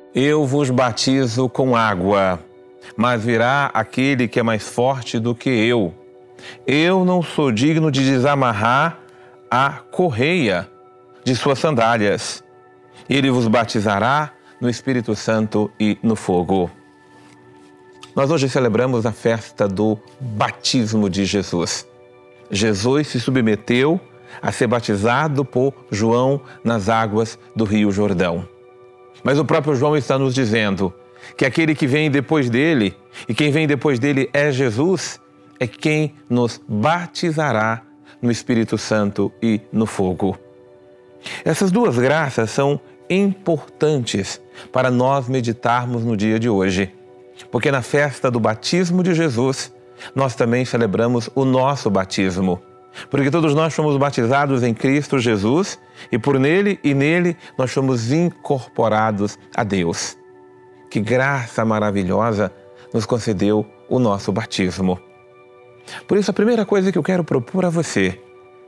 Eu vos batizo com água, mas virá aquele que é mais forte do que eu. Eu não sou digno de desamarrar a correia de suas sandálias. Ele vos batizará no Espírito Santo e no fogo. Nós hoje celebramos a festa do batismo de Jesus. Jesus se submeteu a ser batizado por João nas águas do Rio Jordão. Mas o próprio João está nos dizendo que aquele que vem depois dele, e quem vem depois dele é Jesus, é quem nos batizará no Espírito Santo e no fogo. Essas duas graças são importantes para nós meditarmos no dia de hoje, porque na festa do batismo de Jesus, nós também celebramos o nosso batismo. Porque todos nós fomos batizados em Cristo Jesus e por nele e nele nós fomos incorporados a Deus. Que graça maravilhosa nos concedeu o nosso batismo. Por isso, a primeira coisa que eu quero propor a você: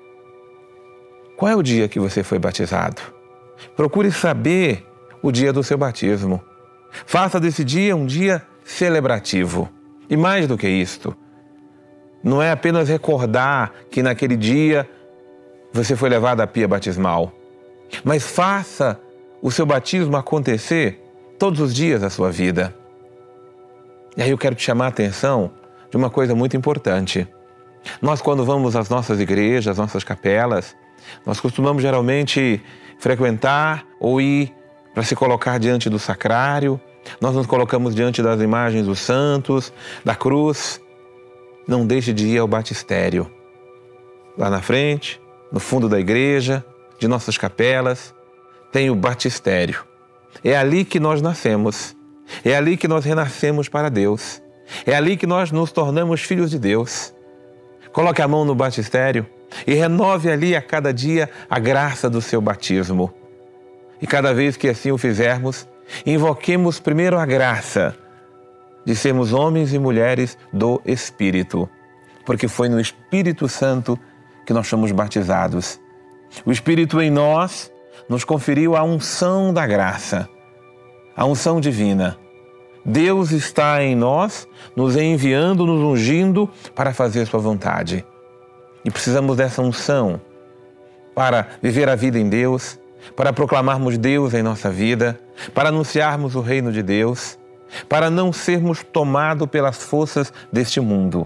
qual é o dia que você foi batizado? Procure saber o dia do seu batismo. Faça desse dia um dia celebrativo. E mais do que isto, não é apenas recordar que naquele dia você foi levado à pia batismal, mas faça o seu batismo acontecer todos os dias da sua vida. E aí eu quero te chamar a atenção de uma coisa muito importante. Nós, quando vamos às nossas igrejas, às nossas capelas, nós costumamos geralmente frequentar ou ir para se colocar diante do sacrário. Nós nos colocamos diante das imagens dos santos, da cruz. Não deixe de ir ao batistério. Lá na frente, no fundo da igreja, de nossas capelas, tem o batistério. É ali que nós nascemos. É ali que nós renascemos para Deus. É ali que nós nos tornamos filhos de Deus. Coloque a mão no batistério e renove ali a cada dia a graça do seu batismo. E cada vez que assim o fizermos, invoquemos primeiro a graça de sermos homens e mulheres do Espírito, porque foi no Espírito Santo que nós fomos batizados. O Espírito em nós nos conferiu a unção da graça, a unção divina. Deus está em nós, nos enviando, nos ungindo para fazer sua vontade. E precisamos dessa unção para viver a vida em Deus, para proclamarmos Deus em nossa vida, para anunciarmos o reino de Deus, para não sermos tomados pelas forças deste mundo.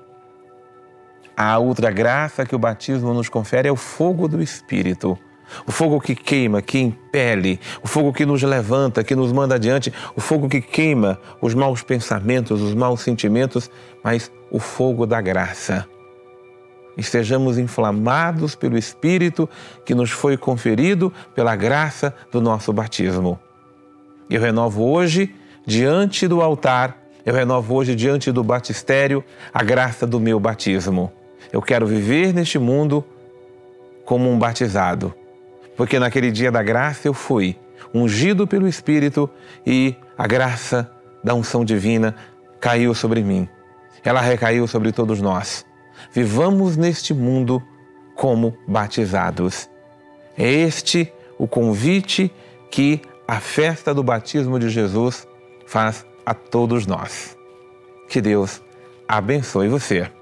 A outra graça que o batismo nos confere é o fogo do Espírito. O fogo que queima, que impele, o fogo que nos levanta, que nos manda adiante, o fogo que queima os maus pensamentos, os maus sentimentos, mas o fogo da graça. Estejamos inflamados pelo Espírito que nos foi conferido pela graça do nosso batismo. Eu renovo hoje, diante do altar, eu renovo hoje diante do batistério a graça do meu batismo. Eu quero viver neste mundo como um batizado, porque naquele dia da graça eu fui ungido pelo Espírito e a graça da unção divina caiu sobre mim. Ela recaiu sobre todos nós. Vivamos neste mundo como batizados. É este o convite que a festa do batismo de Jesus faz a todos nós. Que Deus abençoe você.